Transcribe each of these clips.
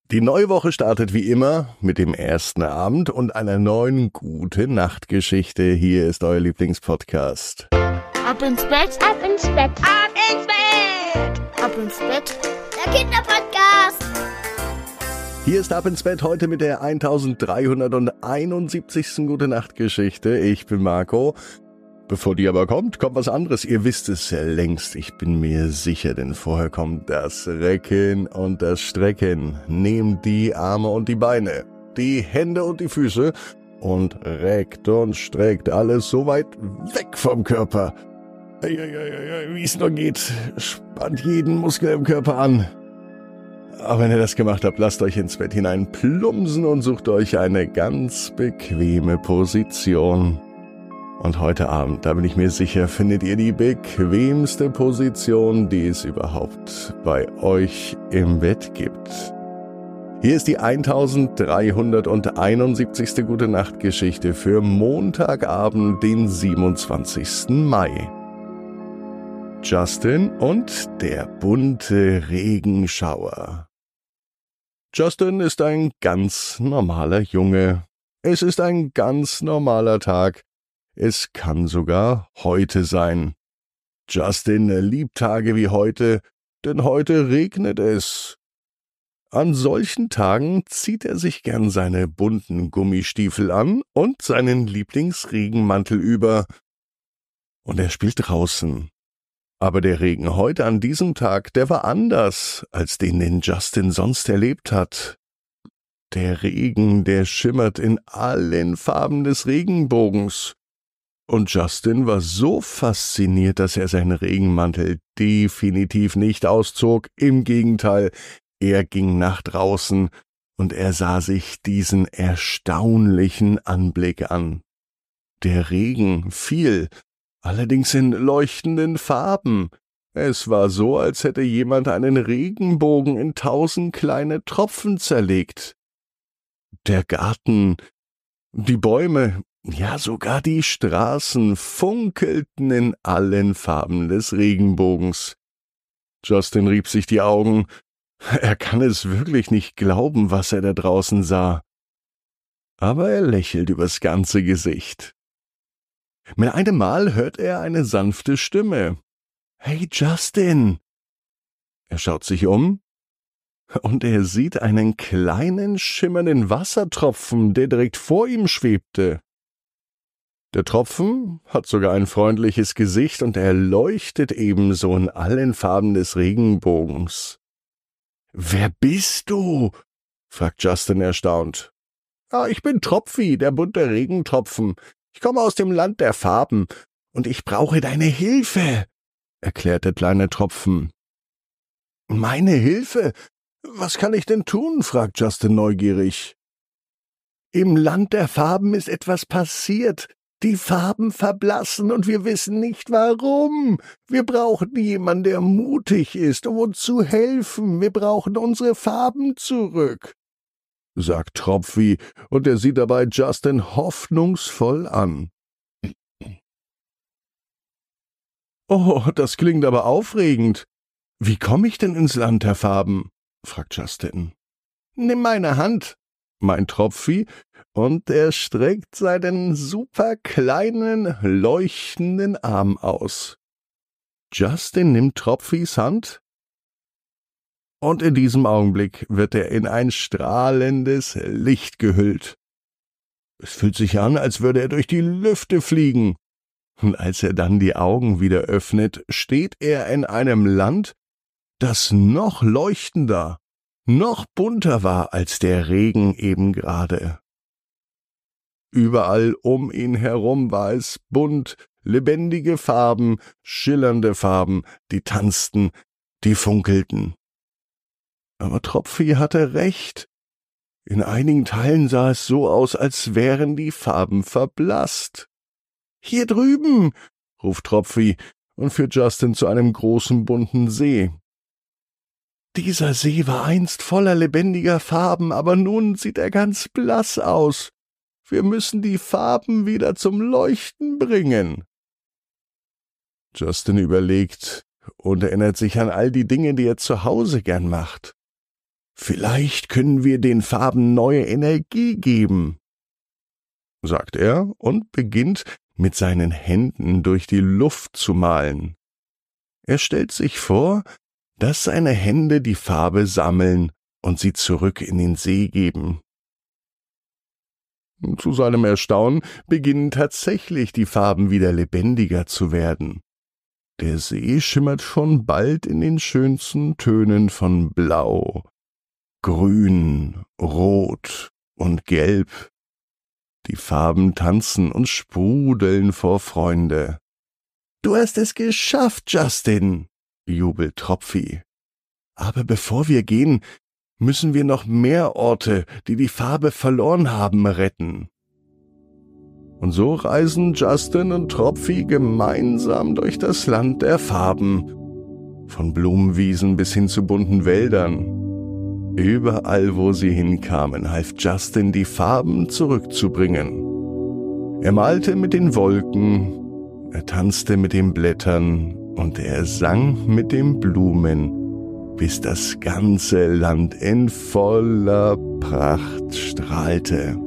Die neue Woche startet wie immer mit dem ersten Abend und einer neuen Gute-Nacht-Geschichte. Hier ist euer Lieblingspodcast. Ab ins Bett, Ab ins Bett, ab ins Bett, ab ins Bett. der Kinderpodcast. Hier ist Ab ins Bett heute mit der 1371. Gute-Nacht-Geschichte. Ich bin Marco. Bevor die aber kommt was anderes. Ihr wisst es ja längst, ich bin mir sicher, denn vorher kommt das Recken und das Strecken. Nehmt die Arme und die Beine, die Hände und die Füße und reckt und streckt alles so weit weg vom Körper. Wie es nur geht, spannt jeden Muskel im Körper an. Aber wenn ihr das gemacht habt, lasst euch ins Bett hinein plumpsen und sucht euch eine ganz bequeme Position. Und heute Abend, da bin ich mir sicher, findet ihr die bequemste Position, die es überhaupt bei euch im Bett gibt. Hier ist die 1371. Gute-Nacht-Geschichte für Montagabend, den 27. Mai. Justin und der bunte Regenschauer. Justin ist ein ganz normaler Junge. Es ist ein ganz normaler Tag. Es kann sogar heute sein. Justin liebt Tage wie heute, denn heute regnet es. An solchen Tagen zieht er sich gern seine bunten Gummistiefel an und seinen Lieblingsregenmantel über. Und er spielt draußen. Aber der Regen heute an diesem Tag, der war anders, als den Justin sonst erlebt hat. Der Regen, der schimmert in allen Farben des Regenbogens. Und Justin war so fasziniert, dass er seinen Regenmantel definitiv nicht auszog. Im Gegenteil, er ging nach draußen und er sah sich diesen erstaunlichen Anblick an. Der Regen fiel, allerdings in leuchtenden Farben. Es war so, als hätte jemand einen Regenbogen in 1000 kleine Tropfen zerlegt. Der Garten, die Bäume, ja, sogar die Straßen funkelten in allen Farben des Regenbogens. Justin rieb sich die Augen. Er kann es wirklich nicht glauben, was er da draußen sah. Aber er lächelt übers ganze Gesicht. Mit einem Mal hört er eine sanfte Stimme. »Hey, Justin!« Er schaut sich um. Und er sieht einen kleinen, schimmernden Wassertropfen, der direkt vor ihm schwebte. Der Tropfen hat sogar ein freundliches Gesicht und er leuchtet ebenso in allen Farben des Regenbogens. »Wer bist du?« fragt Justin erstaunt. »Ich bin Tropfi, der bunte Regentropfen. Ich komme aus dem Land der Farben und ich brauche deine Hilfe«, erklärt der kleine Tropfen. »Meine Hilfe? Was kann ich denn tun?« fragt Justin neugierig. »Im Land der Farben ist etwas passiert. Die Farben verblassen und wir wissen nicht warum. Wir brauchen jemanden, der mutig ist, um uns zu helfen. Wir brauchen unsere Farben zurück«, sagt Tropfi, und er sieht dabei Justin hoffnungsvoll an. »Oh, das klingt aber aufregend. Wie komme ich denn ins Land der Farben?« fragt Justin. »Nimm meine Hand«, meint Tropfi, und er streckt seinen super kleinen, leuchtenden Arm aus. Justin nimmt Tropfis Hand, und in diesem Augenblick wird er in ein strahlendes Licht gehüllt. Es fühlt sich an, als würde er durch die Lüfte fliegen. Und als er dann die Augen wieder öffnet, steht er in einem Land, das noch leuchtender, noch bunter war als der Regen eben gerade. Überall um ihn herum war es bunt, lebendige Farben, schillernde Farben, die tanzten, die funkelten. Aber Tropfi hatte recht. In einigen Teilen sah es so aus, als wären die Farben verblasst. »Hier drüben«, ruft Tropfi und führt Justin zu einem großen bunten See. Dieser See war einst voller lebendiger Farben, aber nun sieht er ganz blass aus. Wir müssen die Farben wieder zum Leuchten bringen. Justin überlegt und erinnert sich an all die Dinge, die er zu Hause gern macht. Vielleicht können wir den Farben neue Energie geben, sagt er und beginnt mit seinen Händen durch die Luft zu malen. Er stellt sich vor, dass seine Hände die Farbe sammeln und sie zurück in den See geben. Zu seinem Erstaunen beginnen tatsächlich die Farben wieder lebendiger zu werden. Der See schimmert schon bald in den schönsten Tönen von Blau, Grün, Rot und Gelb. Die Farben tanzen und sprudeln vor Freude. »Du hast es geschafft, Justin«, jubelt Tropfi. »Aber bevor wir gehen, müssen wir noch mehr Orte, die die Farbe verloren haben, retten.« Und so reisen Justin und Tropfi gemeinsam durch das Land der Farben, von Blumenwiesen bis hin zu bunten Wäldern. Überall, wo sie hinkamen, half Justin, die Farben zurückzubringen. Er malte mit den Wolken, er tanzte mit den Blättern und er sang mit den Blumen, bis das ganze Land in voller Pracht strahlte.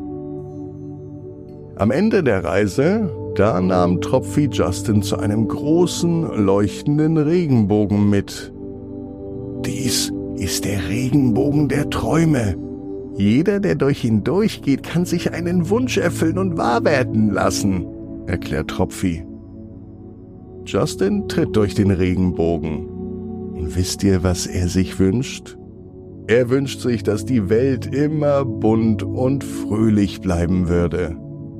Am Ende der Reise, da nahm Tropfi Justin zu einem großen, leuchtenden Regenbogen mit. »Dies ist der Regenbogen der Träume. Jeder, der durch ihn durchgeht, kann sich einen Wunsch erfüllen und wahr werden lassen«, erklärt Tropfi. Justin tritt durch den Regenbogen. Und wisst ihr, was er sich wünscht? Er wünscht sich, dass die Welt immer bunt und fröhlich bleiben würde.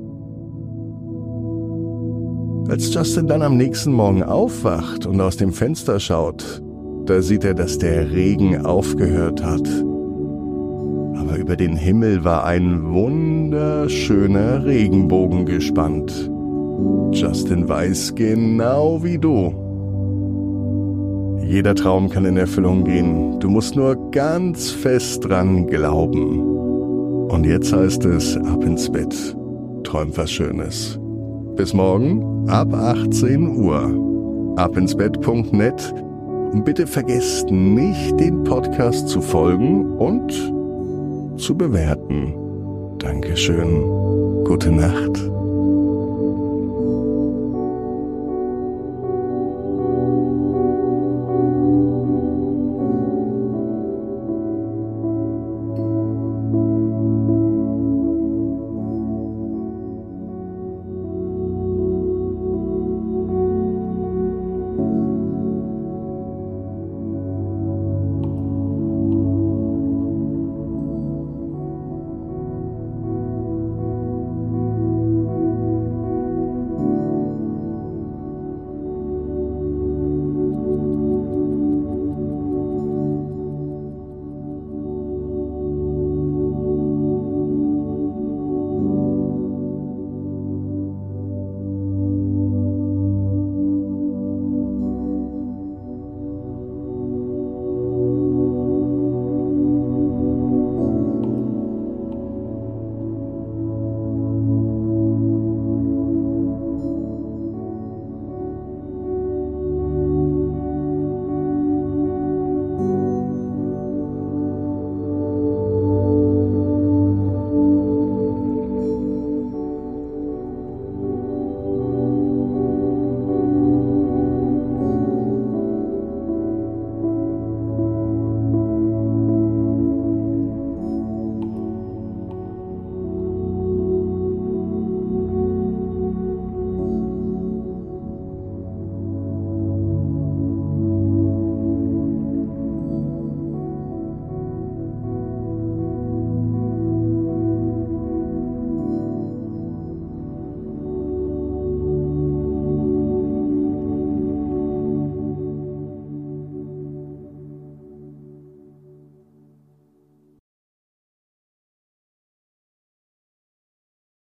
Als Justin dann am nächsten Morgen aufwacht und aus dem Fenster schaut, da sieht er, dass der Regen aufgehört hat. Aber über den Himmel war ein wunderschöner Regenbogen gespannt. Justin weiß genau wie du. Jeder Traum kann in Erfüllung gehen. Du musst nur ganz fest dran glauben. Und jetzt heißt es, ab ins Bett. Träum was Schönes. Bis morgen ab 18 Uhr. abinsbett.net. Und bitte vergesst nicht, den Podcast zu folgen und zu bewerten. Dankeschön. Gute Nacht.